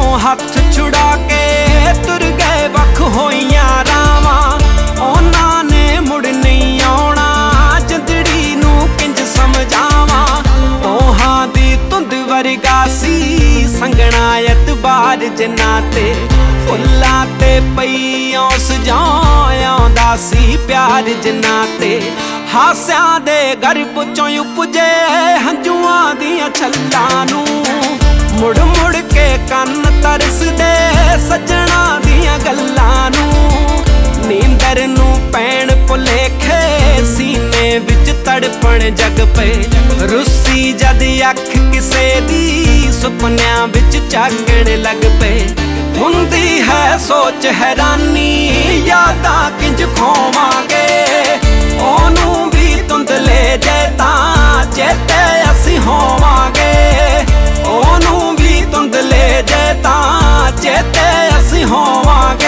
हथ छुड़ा के तुर गए वख होइयां रावां उन्हां ने मुड़ नहीं आउणा जिंदड़ी नूं किंज समझावां ओहां दी धुंद वर्गा सी संगना एतबार जिन्ना ते फुल्लां ते पई औस जांदा सी प्यार जिन्ना ते हास्यां दे गर्भ चों उपजे हंजुआं दियां छल्लां नूं मुड़ मुड़ के कन तरसदे सजना दियां गल्लां नूं नींदर नूं पैण भुलेखे सीने विच तड़पण जग पे रुस्सी जद अख किसे दी सुपनियां विच जागण लग पे हुंदी है सोच हैरानी यादां किंज खोवांगे ओनू भी धुंधले जे तां चेते असीं होवांगे ओनू भी धुंधले जे तां चेते असीं होवांगे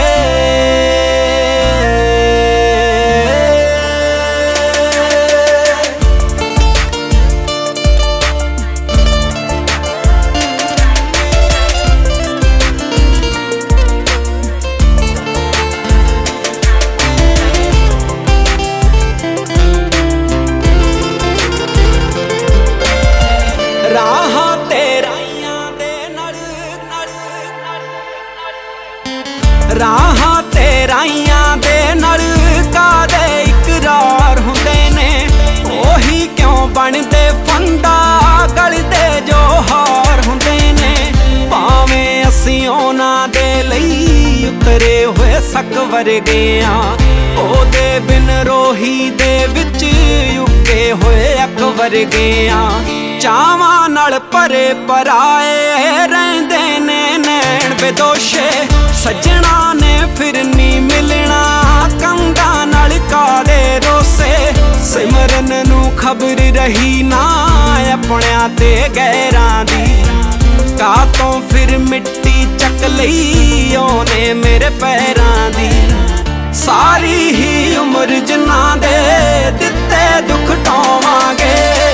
राहां तेराइयां दे नल कादे इकरार हुंदे ने ओही क्यों बनदे फंदा गलदे जो हार हुंदे ने भावें असीं उन्हां दे लई उतरे होए सक वर्गे आ ओदे बिन रोही दे विच उगे होए अक वर्गे आ चावां नाल भरे पराए रहिंदे ने नैण बेदोशे सजना ने फिर नी मिलना कंधा नाल काले रोसे सिमरन नू खबर रही ना अपनियां ते गैरां दी कातों फिर मिट्टी चक लई ओने मेरे पैरां दी सारी ही उम्र जिन्हां दे दित्ते दुख ढोवांगे